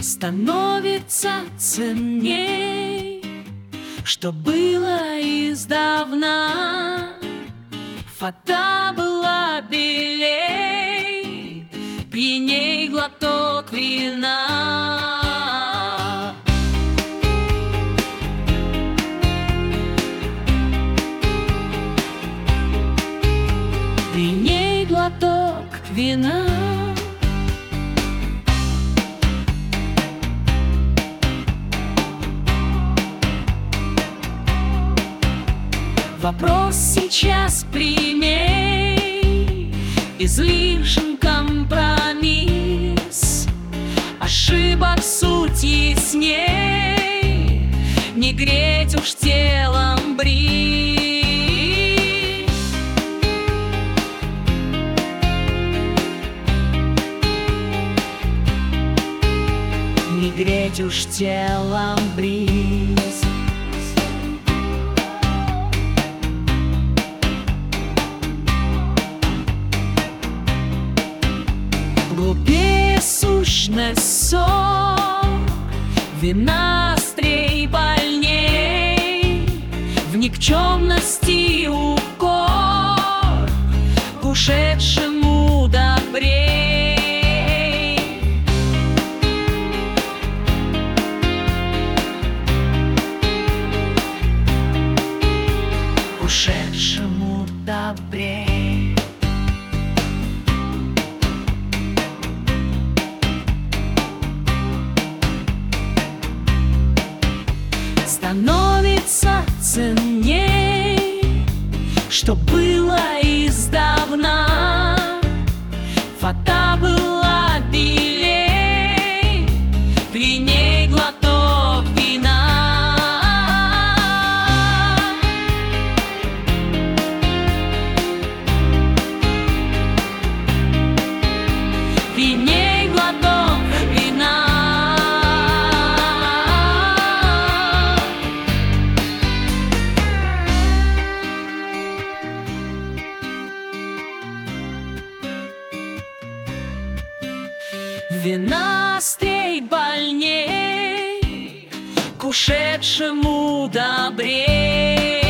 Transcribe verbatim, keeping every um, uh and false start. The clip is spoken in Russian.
становится ценней, что было издавна. Фата была белей, пьяней глоток вина. Пьяней глоток вина. Вопрос сейчас прямей, излишен компромисс, ошибок суть ясней, не греть уж телом бриз. Не греть уж телом бриз. Глупее сущность ссор, вина острей больней, в никчемности укор к ушедшему добрей. К ушедшему добрей. Становится ценней, что было издавна. Фата была белей, пьяней глоток вина. Пьяней глоток вина. Вина острей больней, к ушедшему добрей.